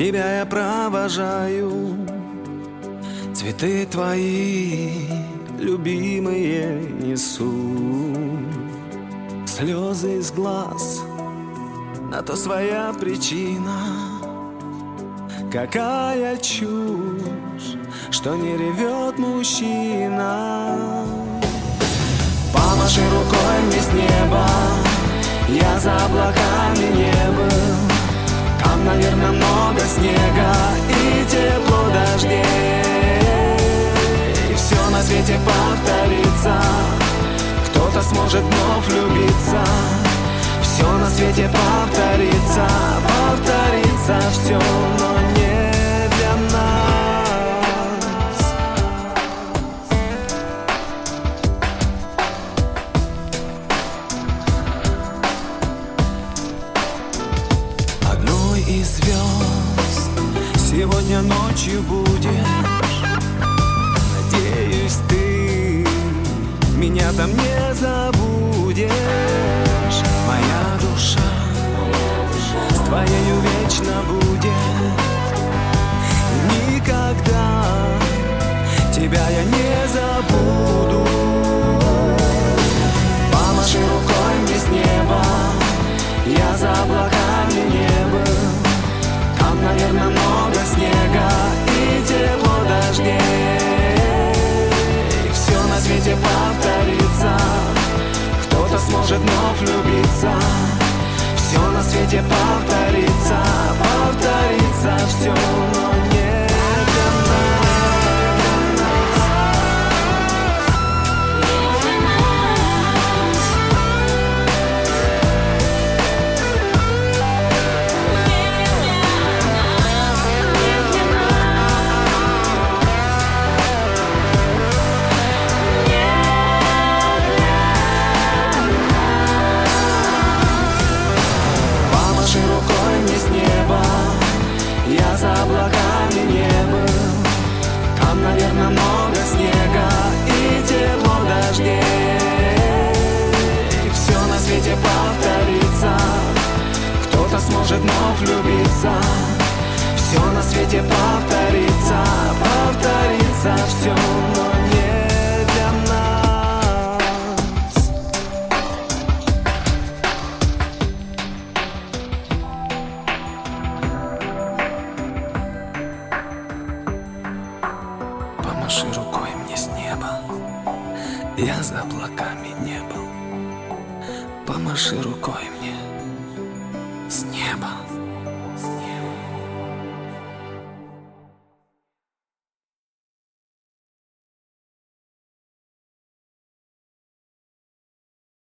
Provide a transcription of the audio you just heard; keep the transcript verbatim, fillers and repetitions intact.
тебя я провожаю. Цветы твои, любимые, несу. Слезы из глаз, на то своя причина. Какая чушь, что не ревет мужчина. Помаши рукой мне с неба, я за облаками не был. Там, наверное, много снега и тепло дождей. И все на свете повторится, кто-то сможет вновь влюбиться. Все на свете повторится, повторится все, но не для нас. Одной из звезд сегодня ночью будешь. Надеюсь, ты меня там не забудешь. Моя душа с твоею вечно будет. Никогда тебя я не забуду. Помаши рукой мне с неба, я за облаками не был. Там, наверное, много снега и тепло дождей. Все на свете повторится, кто-то сможет вновь влюбиться. Все на свете повторится, повторится все, но не для нас. Я за облаками не был. Там, наверное, много снега и тепло дождей. Все на свете повторится, кто-то сможет вновь влюбиться. Все на свете повторится, повторится все, но не для нас. Помаши рукой мне с неба, я за облаками не был. Помаши рукой мне с неба.